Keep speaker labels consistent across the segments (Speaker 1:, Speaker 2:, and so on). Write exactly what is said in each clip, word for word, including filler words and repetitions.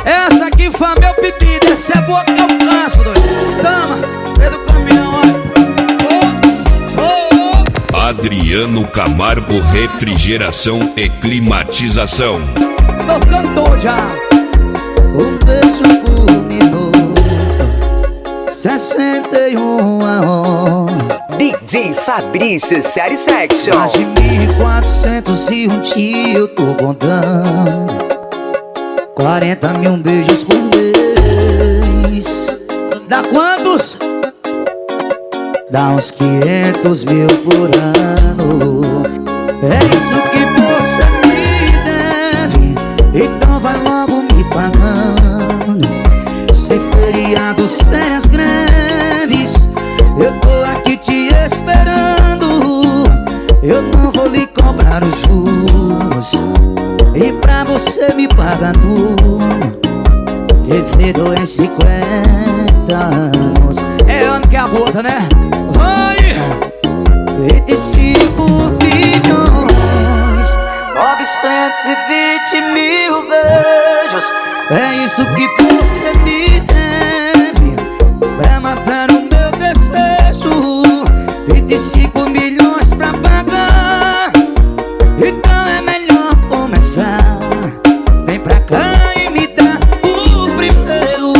Speaker 1: Essa aqui foi meu pedido, essa é boa que eu canso, doido. Tama, vem do caminhão, olha. Oh, oh, oh.
Speaker 2: Adriano Camargo, refrigeração e climatização.
Speaker 1: Tô ficando doido já.
Speaker 3: Um beijo por minuto, sessenta e um a hora.
Speaker 4: D J Fabrício Satisfaction.
Speaker 3: Mais de mil e quatrocentos e um dia eu tô contando. Quarenta mil beijos por mês.
Speaker 1: Dá quantos?
Speaker 3: Dá uns quinhentos mil por ano. É isso que você me deve, então vai logo me pagando. Sem feriados, férias, greves, eu tô aqui te esperando. Eu não vou lhe cobrar os juros, e pra você me pagando, devido em cinquenta anos.
Speaker 1: É ano que é a volta, né? Vai!
Speaker 3: vinte e cinco milhões, novecentos e vinte mil beijos. É isso que você me deve, pra matar o meu desejo. Vinte e cinco milhões pra pagar, então é melhor começar. Vem pra cá e me dá o primeiro.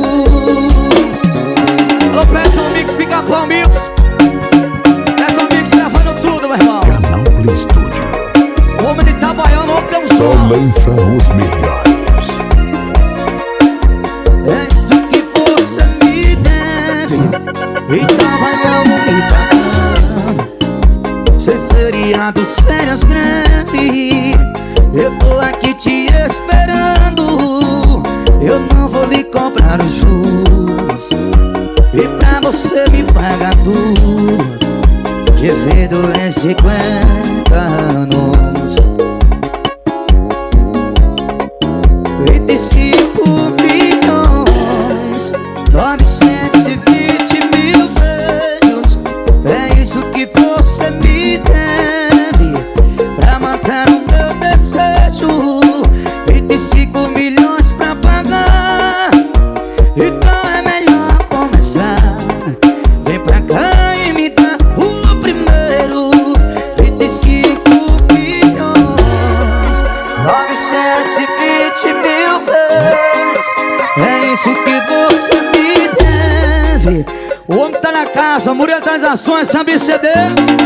Speaker 1: Alô, Pressão Mix, Pica-Pau Mix. Pressão Mix levando tudo, meu irmão.
Speaker 5: Canal Play Studio.
Speaker 1: O homem de Itabaiana, não tem um
Speaker 5: Só
Speaker 1: som.
Speaker 5: lança os melhores.
Speaker 3: É isso que você me deve, então vai logo me pagando. Sem feriados, férias, greve, eu tô aqui te esperando. Eu não vou lhe cobrar os juros, e pra você me pagar tudo, devido em cinquenta anos. Vinte e cinco milhões, novecentos e vinte mil beijos. É isso que você me deve, pra matar o meu desejo. Vinte e cinco milhões pra pagar, então é melhor começar. Vem pra cá e me dá o primeiro. Vinte e cinco milhões, novecentos e vinte mil beijos. É isso que você me deve.
Speaker 1: O homem tá na casa, Murilo Transações, Sambi C Ds.